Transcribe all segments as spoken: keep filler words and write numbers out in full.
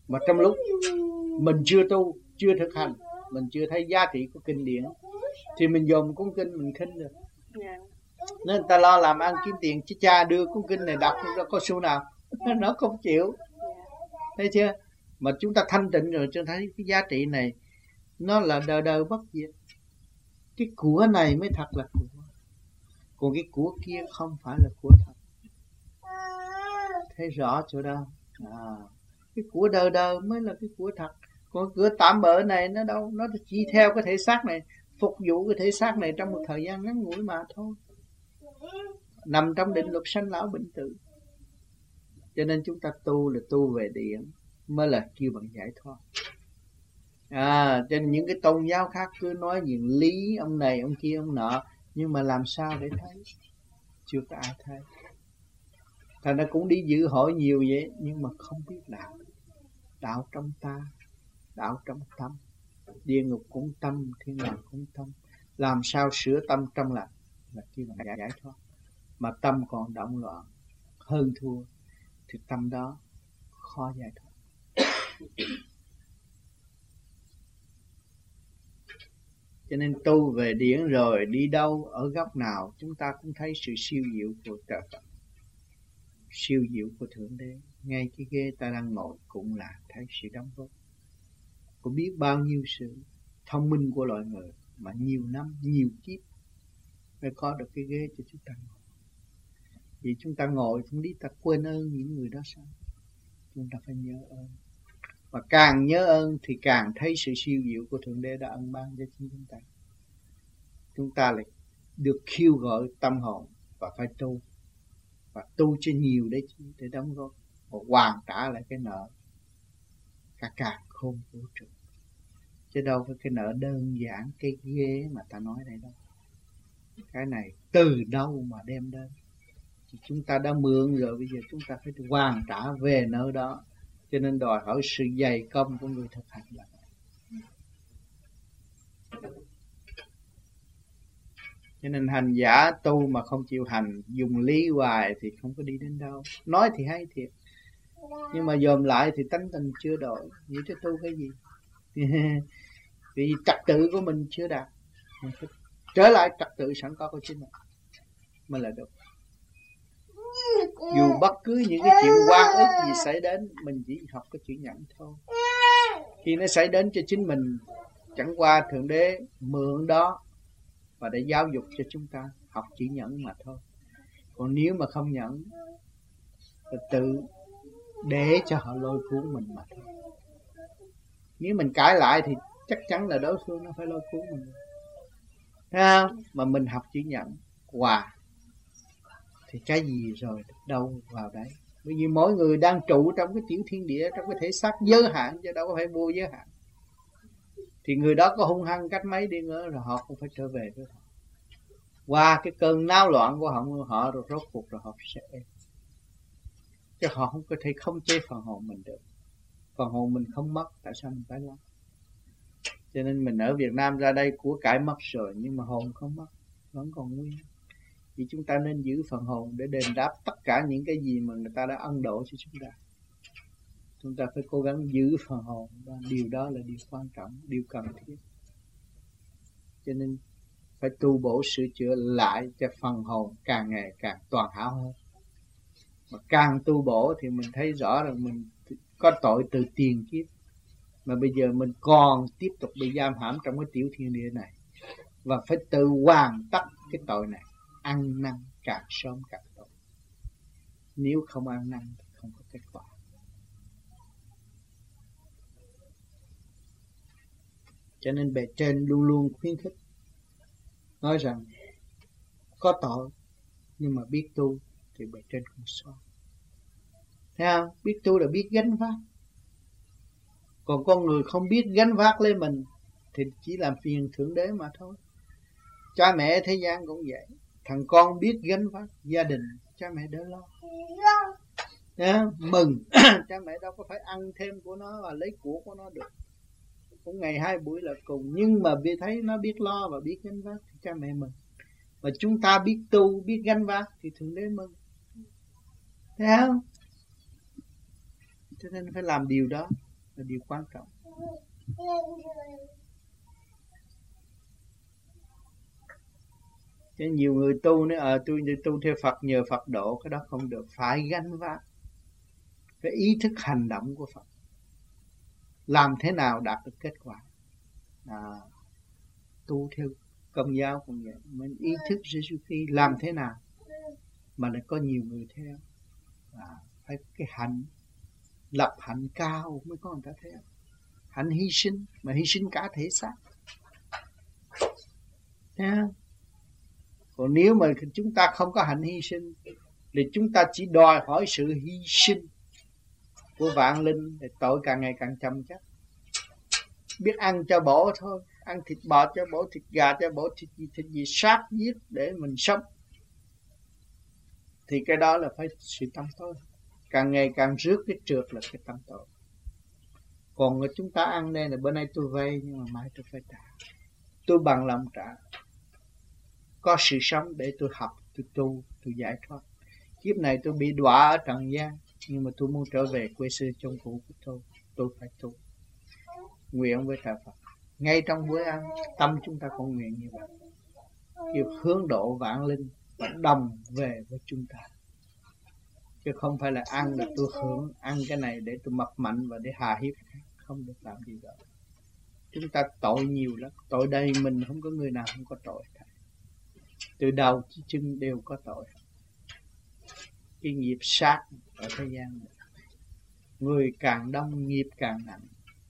Mà trong lúc mình chưa tu, chưa thực hành, mình chưa thấy giá trị của kinh điển, thì mình dòm cuốn kinh mình khinh được. Yeah. Nên người ta lo làm ăn kiếm tiền, chứ cha đưa cuốn kinh này đọc nó có xu nào. Nó không chịu. Thấy chưa? Mà chúng ta thanh tịnh rồi cho thấy cái giá trị này nó là đời đời bất diệt. Cái của này mới thật là của, còn cái của kia không phải là của thật. Thấy rõ chỗ đó. À, cái của đời đời mới là cái của thật. Còn cửa tạm bợ này nó đâu, nó chỉ theo cái thể xác này, phục vụ cái thể xác này trong một thời gian ngắn ngủi mà thôi. Nằm trong định luật sanh lão bệnh tử. Cho nên chúng ta tu là tu về điển, mới là kêu bằng giải thoát. À, trên những cái tôn giáo khác cứ nói chuyện lý ông này ông kia ông nọ, nhưng mà làm sao để thấy? Chưa có ai thấy. Thành ra cũng đi dự hỏi nhiều vậy, nhưng mà không biết đạo. Đạo trong ta, đạo trong tâm. Địa ngục cũng tâm, thiên đàng cũng tâm. Làm sao sửa tâm trong lành là kêu bằng giải, giải thoát. Mà tâm còn động loạn hơn thua thì tâm đó khó giải thoát. Cho nên tu về điển rồi đi đâu ở góc nào chúng ta cũng thấy sự siêu diệu của trời Phật, siêu diệu của Thượng Đế. Ngay cái ghế ta đang ngồi cũng là thấy sự đóng góp của biết bao nhiêu sự thông minh của loài người mà nhiều năm, nhiều kiếp mới có được cái ghế cho chúng ta ngồi. Vì chúng ta ngồi không đi ta quên ơn những người đó sao? Chúng ta phải nhớ ơn. Và càng nhớ ơn thì càng thấy sự siêu diệu của Thượng Đế đã ân ban cho chúng ta. Chúng ta lại được kêu gọi tâm hồn và phải tu. Và tu cho nhiều để để đóng góp và hoàn trả lại cái nợ cả càng khôn vũ trụ. Chứ đâu phải cái nợ đơn giản cái ghế mà ta nói đây đâu. Cái này từ đâu mà đem đến? Thì chúng ta đã mượn rồi, bây giờ chúng ta phải hoàn trả về nợ đó. Cho nên đòi hỏi sự dày công của người thực hành là vậy. Cho nên hành giả tu mà không chịu hành, dùng lý hoài thì không có đi đến đâu. Nói thì hay thiệt, nhưng mà dòm lại thì tánh tình chưa đổi. Vậy chứ tu cái gì? Vì trật tự của mình chưa đạt. Mình phải trở lại trật tự sẵn có của chính mình mới là được. Dù bất cứ những cái chuyện oan ức gì xảy đến, mình chỉ học cái chữ nhận thôi. Khi nó xảy đến cho chính mình, chẳng qua Thượng Đế mượn đó và để giáo dục cho chúng ta học chữ nhẫn mà thôi. Còn nếu mà không nhẫn thì tự để cho họ lôi cuốn mình mà thôi. Nếu mình cãi lại thì chắc chắn là đối phương nó phải lôi cuốn mình. Thấy không? Mà mình học chữ nhẫn hòa thì cái gì rồi đâu vào đấy. Bởi vì mỗi người đang trụ trong cái tiểu thiên địa, trong cái thể xác giới hạn, chứ đâu có phải vô giới hạn. Thì người đó có hung hăng cách mấy đi nữa rồi họ cũng phải trở về với họ. Qua cái cơn náo loạn của họ, họ rồi rốt cuộc rồi họ sẽ êm. Chứ họ không có thể khống chế phần hồn mình được. Phần hồn mình không mất, tại sao mình phải lo? Cho nên mình ở Việt Nam ra đây của cải mất rồi, nhưng mà hồn không mất, vẫn còn nguyên. Thì chúng ta nên giữ phần hồn để đền đáp tất cả những cái gì mà người ta đã ân độ cho chúng ta. Chúng ta phải cố gắng giữ phần hồn, và điều đó là điều quan trọng, điều cần thiết. Cho nên phải tu bổ sửa chữa lại cho phần hồn càng ngày càng toàn hảo hơn. Mà càng tu bổ thì mình thấy rõ rằng mình có tội từ tiền kiếp, mà bây giờ mình còn tiếp tục bị giam hãm trong cái tiểu thiên địa này, và phải tự hoàn tất cái tội này, ăn năn càng sớm càng tốt. Nếu không ăn năn thì không có kết quả. Cho nên bề trên luôn luôn khuyến khích, nói rằng có tội nhưng mà biết tu thì bề trên không sao. Thấy không? Biết tu là biết gánh vác. Còn con người không biết gánh vác lên mình thì chỉ làm phiền Thượng Đế mà thôi. Cha mẹ thế gian cũng vậy. Thằng con biết gánh vác gia đình, cha mẹ đỡ lo. Đấy, mừng. Cha mẹ đâu có phải ăn thêm của nó và lấy của của nó được. Cũng ngày hai buổi là cùng. Nhưng mà vì thấy nó biết lo và biết gánh vác thì cha mẹ mừng. Mà chúng ta biết tu, biết gánh vác thì Thượng Đế mừng. Thấy không? Cho nên phải làm điều đó. là điều quan trọng. Chứ nhiều người tu nữa, ờ tôi tu theo Phật nhờ Phật độ, cái đó không được, phải gánh vác cái ý thức hành động của Phật. Làm thế nào đạt được kết quả? À, tu theo Công giáo cũng vậy, mình ý thức Giêsu Christ làm thế nào mà lại có nhiều người theo. À, phải cái hạnh, lập hạnh cao mới có người ta theo. Hạnh hy sinh, mà hy sinh cả thể xác. Thấy không? Còn nếu mà chúng ta không có hạnh hy sinh thì chúng ta chỉ đòi hỏi sự hy sinh của vạn linh thì tội càng ngày càng chồng chất. Biết ăn cho bổ thôi, ăn thịt bò cho bổ, thịt gà cho bổ, thịt gì thịt gì sát giết để mình sống, thì cái đó là phải sự tâm tối. Càng ngày càng rước cái trượt là cái tâm tối. Còn chúng ta ăn đây là bữa nay tôi vay nhưng mà mai tôi phải trả, tôi bằng lòng trả. Có sự sống để tôi học, tôi tu, tôi giải thoát. Kiếp này tôi bị đọa ở trần gian, nhưng mà tôi muốn trở về quê xưa trong cũ của tôi. Tôi phải tu, nguyện với trời Phật. Ngay trong bữa ăn, tâm chúng ta cũng nguyện như vậy, kêu hướng độ vạn linh và đồng về với chúng ta. Chứ không phải là ăn là tôi hưởng, ăn cái này để tôi mập mạnh và để hà hiếp, không được làm gì đó. Chúng ta tội nhiều lắm, tội đây mình không có người nào không có tội. Từ đầu chí chân đều có tội. Cái nghiệp sát ở thế gian này, người càng đông nghiệp càng nặng.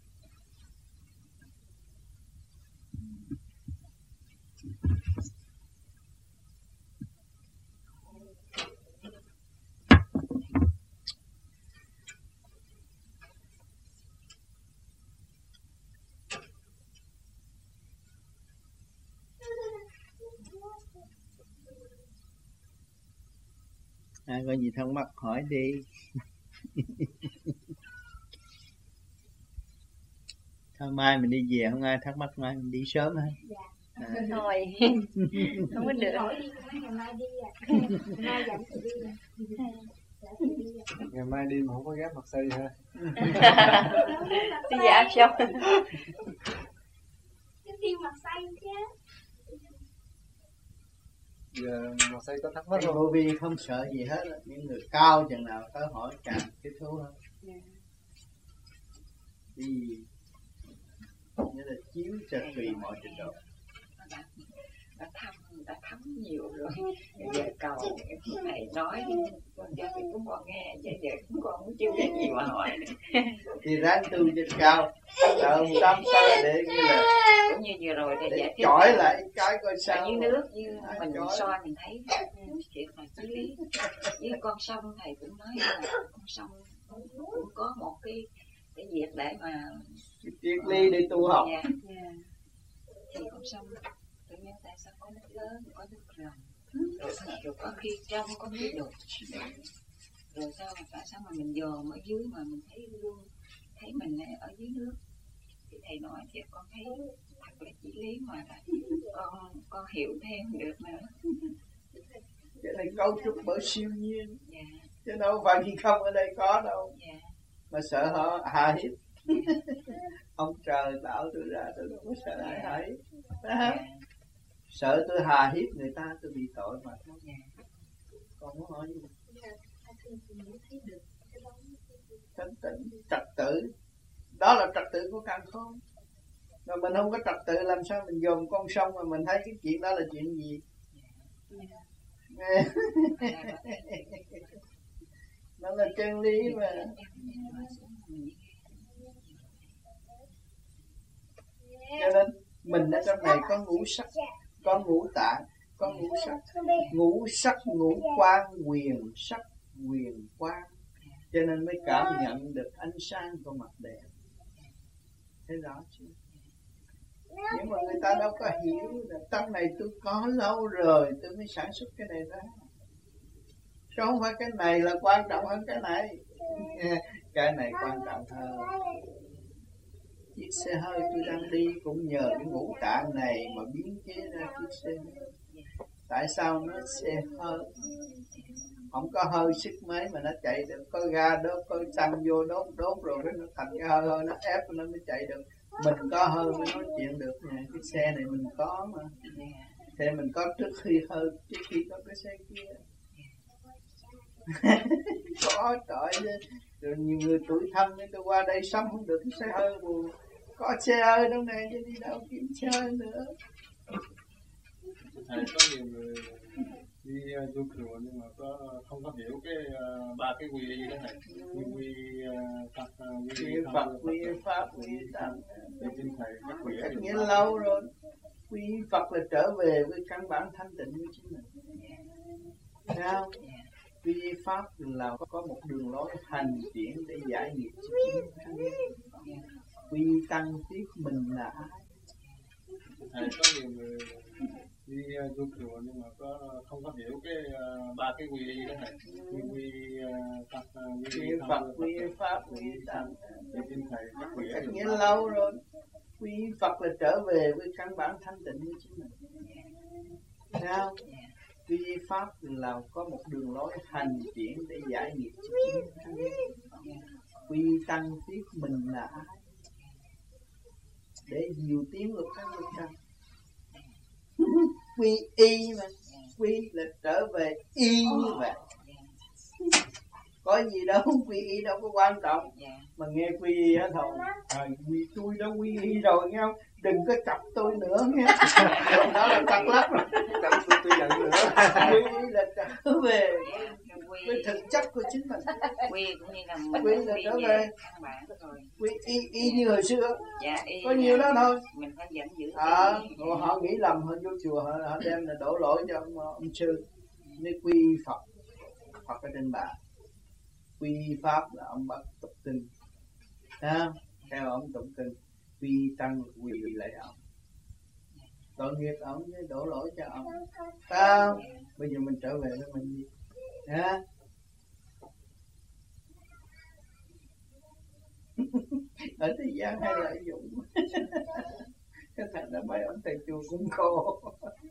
À, có gì thắc mắc hỏi đi. Thôi mai mình đi về, không ai thắc mắc, mai mình đi sớm ha. Dạ. À. Thôi không có được. Ngày mai đi à? Mai dẫn thì đi à? Ngày mai đi mà không có ghép mặt xây hả? Đi dạ xong. Cái phim mặt xanh chứ. Giờ mặt xây có thắc mắc Cái không? vô vi không sợ gì hết. Những người cao chừng nào tới hỏi càng thích thú hơn. Vì nghĩa là chiếu cho tùy mọi trình độ. Đã thăm, đã thấm nhiều rồi. Giờ cầu thầy nói con cho thì cũng còn nghe, chứ giờ cũng còn cũng chưa biết gì mà hỏi. Thì ráng tu cho cao, sợ ông tám sao để như là Cũng như vừa rồi để giải thích chọi lại cái coi ở sao. dưới nước như À, mình chọi. soi mình thấy chuyện là chí lý. Với con sông thầy cũng nói là con sông cũng có một cái cái việc để mà Triết lý để tu học. Dạ, dạ. Thì con sông tự nhiên tại sao có nước lớn, có nước rồng, rồi, rồi có khi trong có khi đục, rồi sao tại sao mà mình dòm ở dưới mà mình thấy luôn thấy mình ở dưới nước. Thì thầy nói thì con thấy thật là chỉ lý mà là con con hiểu thêm được nữa. Cái này cấu trúc bởi siêu nhiên, Dạ, chứ đâu phải khi không ở đây có đâu. dạ, Mà sợ họ hà hiếp. Ông trời tạo tôi ra, tôi đâu có sợ ai hà hiếp. dạ, Sợ tôi hà hiếp người ta, tôi bị tội mà thôi. dạ. Còn muốn hỏi gì? Thanh tịnh, trật tự. Đó là trật tự của càn khôn. Mà mình không có trật tự làm sao mình dòm con sông mà mình thấy cái chuyện đó là chuyện gì? Nó là chân lý mà. Cho nên mình ở trong này có ngũ sắc, có ngũ tạng, có ngũ sắc. Ngũ sắc ngũ quan quyền sắc quyền quan. Cho nên mới cảm nhận được ánh sáng của mặt đẹp. Thế rõ chưa? Nhưng mà người ta đâu có hiểu là tâm này tôi có lâu rồi tôi mới sản xuất cái này ra. Chứ không phải cái này là quan trọng hơn cái này. Cái này quan trọng hơn. Chiếc xe hơi tôi đang đi cũng nhờ cái ngũ tạng này mà biến chế ra chiếc xe. Tại sao nó xe hơi? Không có hơi sức mấy mà nó chạy được, có ga đốt, có xăng vô đốt đốt rồi cái nó thành cái hơi hơi nó ép nó mới chạy được. Mình có hơi mới nói chuyện được nè. Cái xe này mình có mà, xe mình có trước khi hơi, trước khi có cái xe kia. Có trời, rồi nhiều người tuổi thân tôi qua đây sống không được cái xe hơi buồn. Có xe hơi đâu nè, chứ đi đâu kiếm xe hơi nữa. Thầy có nhiều người đi uh, du chùa nhưng mà có không có hiểu cái uh, ba cái quy y đó thầy. Quy quy uh, Phật, uh, quy Quy y Phật, quy Pháp, quy Tăng. Thì xin thầy các quy Cách y nghĩa lâu rồi. Quy Phật là trở về với căn bản thanh tịnh của chính mình. Sao? Quy Pháp là có một đường lối hành triển để giải nghiệp cho chính thân. Quy Tăng biết mình là ai. Thầy có nhiều người đi uh, du chùa nhưng mà có không có hiểu cái uh, ba cái quy y đó thầy. Quy quy uh, Phật, uh, quy Quy y Phật, quy Pháp, quy Tăng. Thì xin thầy các quy Cách y. nghĩa lâu rồi. Quy Phật là trở về với căn bản thanh tịnh của chính mình. Sao? Quy Pháp là có một đường lối hành triển để giải nghiệp cho chính thân. Quy Tăng biết mình là ai để nhiều tiếng luật căn luật căn. Quy y mà, quy là trở về y như vậy. Có gì đâu, quy y đâu có quan trọng. Mà nghe quy y hết thôi. Rồi quy tôi đã quy y rồi nghe không? Đừng có chọc tôi nữa nghe. Đó là tặc lắm rồi. Chọc tôi tôi giận nữa. Quy y là trở về với thực chất của chính mình. Quy cũng như là mình Quy là trở về căn bản rồi. quy y, y như hồi xưa. Dạ, y Có nhiều đó thôi. mình phải dẫn giữ. À, họ nghĩ lầm, họ vô chùa họ, họ đem là đổ lỗi cho ông, ông sư. Nên quy Phật, Phật ở trên bàn. Quy Pháp là ông bắt tụng kinh. À, theo ông tụng kinh. Quy Tăng quỳ lại ông. Tội nghiệp ông với đổ lỗi cho ông. Sao? Bây giờ mình trở về với mình đi. À. Ở thế gian hay lợi dụng. Cái thầy đã mấy ông thầy chùa cũng khổ.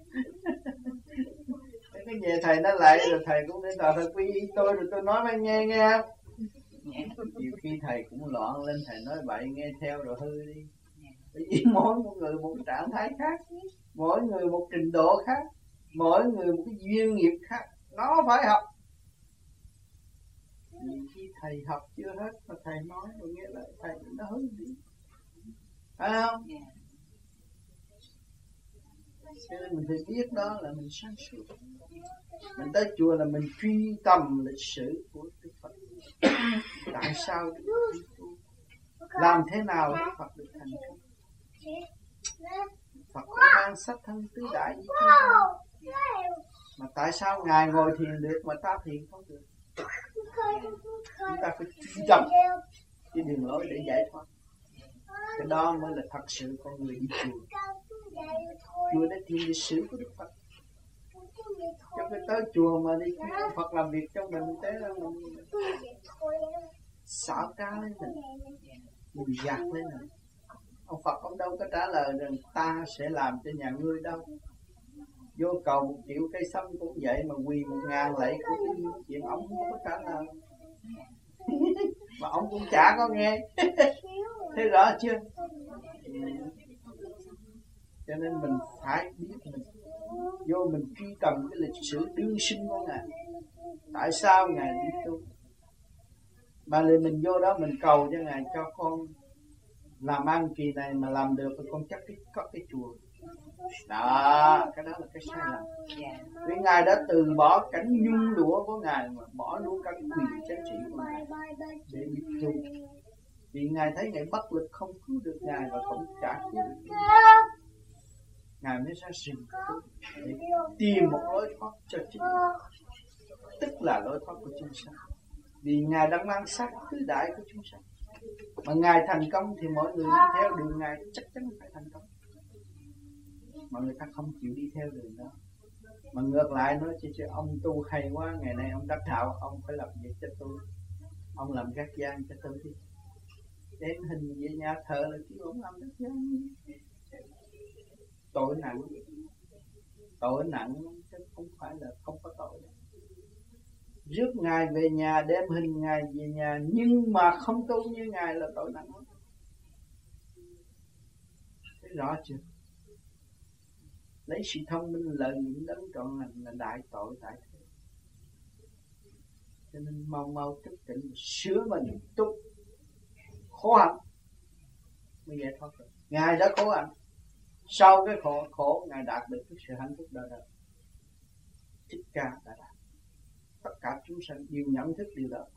Cái về thầy nó lại rồi thầy cũng đến tòa thầy quy y tôi rồi tôi nói mấy nghe nghe. Nhiều khi thầy cũng loạn lên, thầy nói bậy nghe theo rồi hư đi. Bởi vì mỗi một người một trạng thái khác, mỗi người một trình độ khác, mỗi người một cái duyên nghiệp khác, nó phải học. Nhiều khi thầy học chưa hết mà thầy nói rồi nghe lại thầy nó hư đi, phải không? Cho nên mình phải biết đó là mình sáng suốt. Mình tới chùa là mình truy tầm lịch sử của Đức Phật. Tại sao Đức Phật đi tu? Làm thế nào Đức Phật được thành công? Phật có mang sách thân tứ đại gì không? Mà tại sao Ngài ngồi thiền được mà ta thiền không được? Chúng ta phải truy tầm cái đường lối để giải thoát. Cái đó mới là thật sự con người đi chùa. Chùa để tìm lịch sử của Đức Phật. Cho cái tới chùa mà đi kiếm Phật làm việc cho mình, thế là mình xạo trá lên mình, mình gạt lên mình. Ông Phật ông đâu có trả lời rằng ta sẽ làm cho nhà ngươi đâu. Vô cầu một triệu cây sâm cũng vậy mà quỳ một ngàn lạy cũng cái chuyện ông không có trả lời. Mà ông cũng chả có nghe. Thế rõ chưa? Cho nên mình phải biết mình vô mình truy tầm cái lịch sử đương sinh của Ngài. Tại sao Ngài đi tu? Mà liền mình vô đó mình cầu cho Ngài cho con làm ăn kỳ này mà làm được thì con chắc cái có cái chùa. Đó, cái đó là cái sai lầm. Vì Ngài đã từ bỏ cảnh nhung lụa của Ngài mà bỏ luôn cả quyền giá trị của Ngài để đi tu. Vì Ngài thấy Ngài bất lực không cứu được Ngài và cũng trả cứu được Ngài. Ngài mới ra sinh để tìm một lối thoát cho chính mình, tức là lối thoát của chúng sanh. Vì Ngài đang mang sắc tứ đại của chúng sanh, mà Ngài thành công thì mọi người đi theo đường Ngài chắc chắn phải thành công. Mà người ta không chịu đi theo đường đó, mà ngược lại nói chứ, chứ ông tu hay quá, ngày nay ông đắc đạo, ông phải làm việc cho tôi, ông làm gác gian cho tôi đi. Đem hình về nhà thờ là chứ ông làm gác gian. Tội nặng, tội nặng chứ không phải là không có tội. rước Ngài về nhà, đem hình Ngài về nhà, nhưng mà không tu như Ngài là tội nặng lắm. Thấy rõ chưa? Lấy sự thông minh lợi dụng đấng trọn lành là đại tội tại thế. Cho nên mau mau thức tỉnh, sửa mình, túc khổ hạnh mới giải thoát được. Ngài đã khổ hạnh, sau cái khổ, khổ Ngài đạt được cái sự hạnh phúc đời đời. Thích Ca đã đạt. Tất cả chúng sanh đều nhận thức điều đó.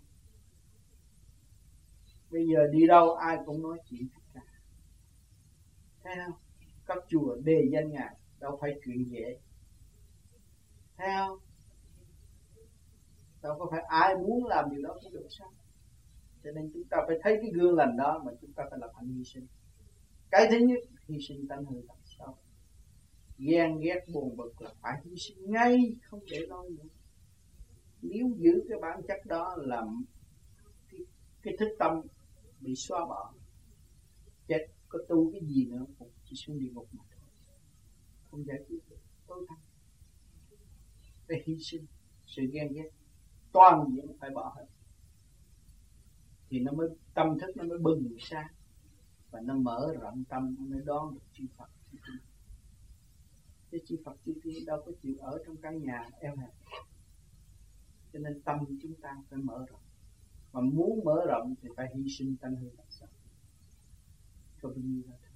Bây giờ đi đâu ai cũng nói chuyện Thích Ca. Thấy không? Các chùa đề danh Ngài đâu phải chuyện dễ. Thấy không? Đâu có phải ai muốn làm điều đó cũng được sao? Cho nên chúng ta phải thấy cái gương lành đó mà chúng ta phải lập hạnh hy sinh. Cái thứ nhất, hy sinh tánh hư tật xấu. Ghen ghét buồn bực là phải hy sinh ngay, không để nói nữa. Nếu giữ cái bản chất đó là cái, cái thức tâm bị xóa bỏ, chết có tu cái gì nữa cũng chỉ xuống địa ngục mà thôi, không giải quyết được. Tối thắng phải hy sinh sự ghen ghét toàn diện, phải bỏ hết thì nó mới tâm thức nó mới bừng sáng và nó mở rộng tâm, nó mới đón được chư Phật. Chứ chư Phật chư Tiên đâu có chịu ở trong căn nhà eo hẹp. Cho nên tâm chúng ta phải mở rộng, mà muốn mở rộng thì phải hy sinh tánh hư tật xấu. Có bao nhiêu là